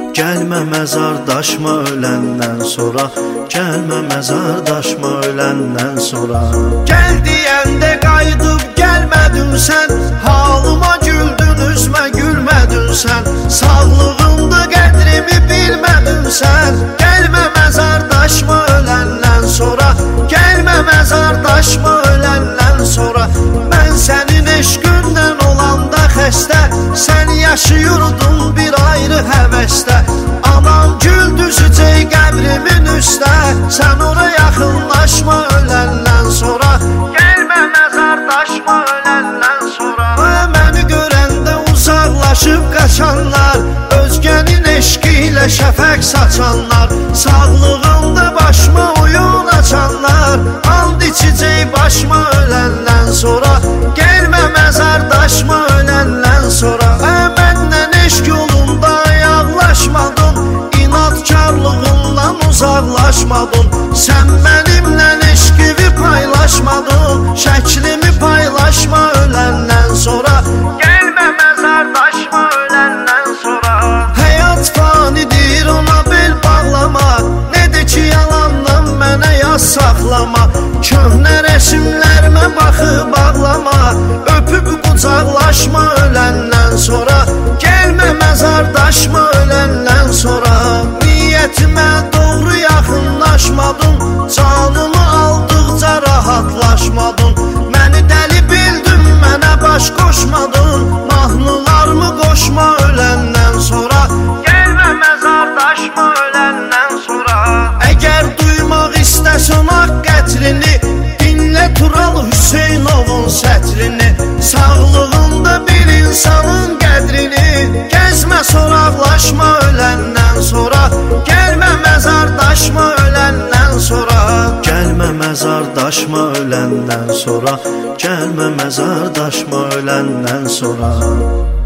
Gəlmə məzardaşma öləndən sonra, gəlmə məzardaşma öləndən sonra. Gəl deyəndə qayıdıb gəlmədin sən, halıma güldün üzmə gülmədin sən, sağlığında qədrimi bilmədin sən. Gəlmə məzardaşma öləndən sonra, gəlmə məzardaşma öləndən sonra. Mən sənin eşqündən olanda xəstə, sən yaşıyordun bir ayrı həvəsdə. Anam güldüzəcək qəbrimin üstə, sən ora yaxınlaşma öləndən sonra. Gəlmə məzardaşma öləndən sonra. Məni görəndə uzaqlaşıb qaçanlar, özgənin eşqi ilə şəfəq saçanlar, sağlığında başıma oyun açanlar, and içəcək başıma öləndən sonra. Gəlmə məzardaşma öləndən sonra. Məndən eşq yolunda ayaqlaşmadın, inadkarlığından uzaqlaşmadın. Sən mənimlə eşqimi paylaşmadın, şəklimi paylaşma öləndən sonra. Gəlmə məzardaşma öləndən sonra. Həyat fanidir, ona bel bağlama, nə də ki yalandan mənə yaz saxlama. Köhnə rəsimlərimə baxıb ağlama, öpüb qucaqlaşma öləndən sonra. Gəlmə məzardaşma öləndən sonra. Niyyətimə doğru yaxınlaşmadın, canımı aldıqca rahatlaşmadın. Məni dəli bildin, mənə baş qoşmadın, mahnılarımı qoşma öləndən sonra. Gəlmə məzardaşma öləndən sonra. Əgər duymaq istəsən haqq qətrini, dinlə Tural Hüseynovun sətrini. Sağlığında bir insanın qədrini, gəzmə soraqlaşma öləndən sonra. Gəlmə məzardaşma öləndən sonra. Gəlmə məzardaşma öləndən sonra, gəlmə məzardaşma öləndən sonra.